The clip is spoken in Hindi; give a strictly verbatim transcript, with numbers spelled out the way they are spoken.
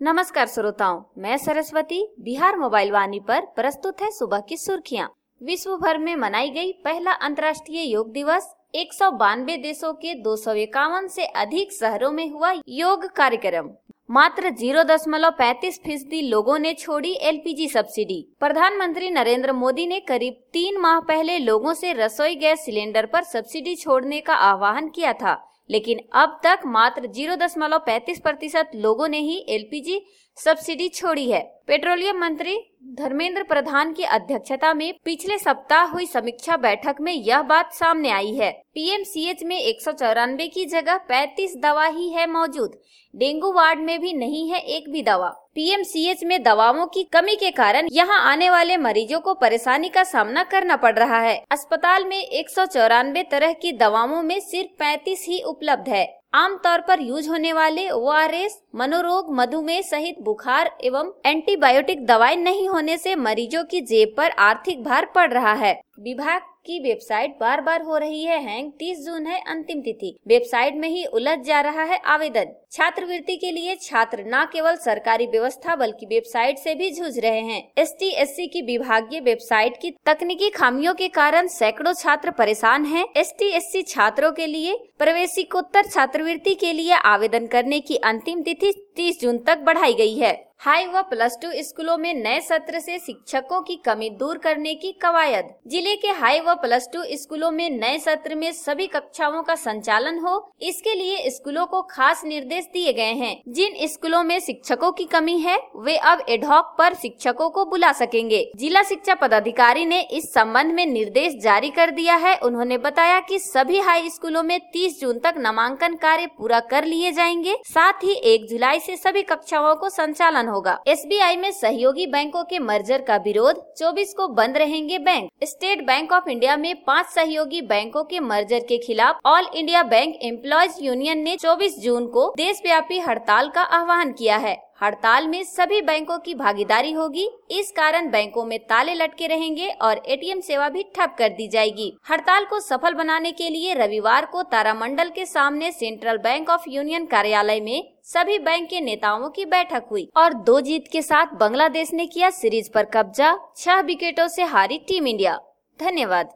नमस्कार श्रोताओं, मैं सरस्वती बिहार मोबाइल वाणी पर प्रस्तुत है सुबह की सुर्खियां। विश्व भर में मनाई गई पहला अंतर्राष्ट्रीय योग दिवस। एक सौ बानवे देशों के दो सौ इक्यावन से अधिक शहरों में हुआ योग कार्यक्रम। मात्र जीरो दशमलव पैंतीस फीसदी लोगों ने छोड़ी एलपीजी सब्सिडी। प्रधानमंत्री नरेंद्र मोदी ने करीब तीन माह पहले लोगों से रसोई गैस सिलेंडर पर सब्सिडी छोड़ने का आह्वान किया था, लेकिन अब तक मात्र जीरो दशमलव पैंतीस प्रतिशत लोगों ने ही एलपीजी सब्सिडी छोड़ी है। पेट्रोलियम मंत्री धर्मेंद्र प्रधान की अध्यक्षता में पिछले सप्ताह हुई समीक्षा बैठक में यह बात सामने आई है। पीएमसीएच में एक सौ चौरानवे की जगह पैंतीस दवा ही है मौजूद। डेंगू वार्ड में भी नहीं है एक भी दवा। पीएमसीएच में दवाओं की कमी के कारण यहां आने वाले मरीजों को परेशानी का सामना करना पड़ रहा है। अस्पताल में एक सौ चौरानवे तरह की दवाओं में सिर्फ पैंतीस ही उपलब्ध है। आमतौर पर यूज होने वाले ओआरएस, मनोरोग, मधुमेह सहित बुखार एवं एंटीबायोटिक दवाएं नहीं होने से मरीजों की जेब पर आर्थिक भार पड़ रहा है। विभाग की वेबसाइट बार बार हो रही है हैंग। तीस जून है अंतिम तिथि। वेबसाइट में ही उलझ जा रहा है आवेदन। छात्रवृत्ति के लिए छात्र न केवल सरकारी व्यवस्था बल्कि वेबसाइट से भी जूझ रहे हैं। एसटी एससी की विभागीय वेबसाइट की तकनीकी खामियों के कारण सैकड़ों छात्र परेशान हैं। एसटी एससी छात्रों के लिए प्रवेशिकोत्तर छात्रवृत्ति के लिए आवेदन करने की अंतिम तिथि तीस जून तक बढ़ाई गई है। हाई व प्लस टू स्कूलों में नए सत्र से शिक्षकों की कमी दूर करने की कवायद। जिले के हाई व प्लस टू स्कूलों में नए सत्र में सभी कक्षाओं का संचालन हो, इसके लिए स्कूलों को खास निर्देश दिए गए हैं। जिन स्कूलों में शिक्षकों की कमी है वे अब एडहॉक पर शिक्षकों को बुला सकेंगे। जिला शिक्षा पदाधिकारी ने इस संबंध में निर्देश जारी कर दिया है। उन्होंने बताया कि सभी हाई स्कूलों में तीस जून तक नामांकन कार्य पूरा कर लिए जाएंगे। साथ ही एक जुलाई से सभी कक्षाओं को संचालन होगा। एसबीआई में सहयोगी बैंकों के मर्जर का विरोध। चौबीस को बंद रहेंगे bank. State bank of India में पांच सहयोगी बैंकों के मर्जर के खिलाफ all India bank employees union ने चौबीस जून को देशव्यापी हड़ताल का आह्वान किया है। हड़ताल में सभी बैंकों की भागीदारी होगी। इस कारण बैंकों में ताले लटके रहेंगे और एटीएम सेवा भी ठप कर दी जाएगी। हड़ताल को सफल बनाने के लिए रविवार को तारामंडल के सामने सेंट्रल बैंक ऑफ यूनियन कार्यालय में सभी बैंक के नेताओं की बैठक हुई और दो जीत के साथ बांग्लादेश ने किया सीरीज पर कब्जा। छह विकेटों से हारी टीम इंडिया। धन्यवाद।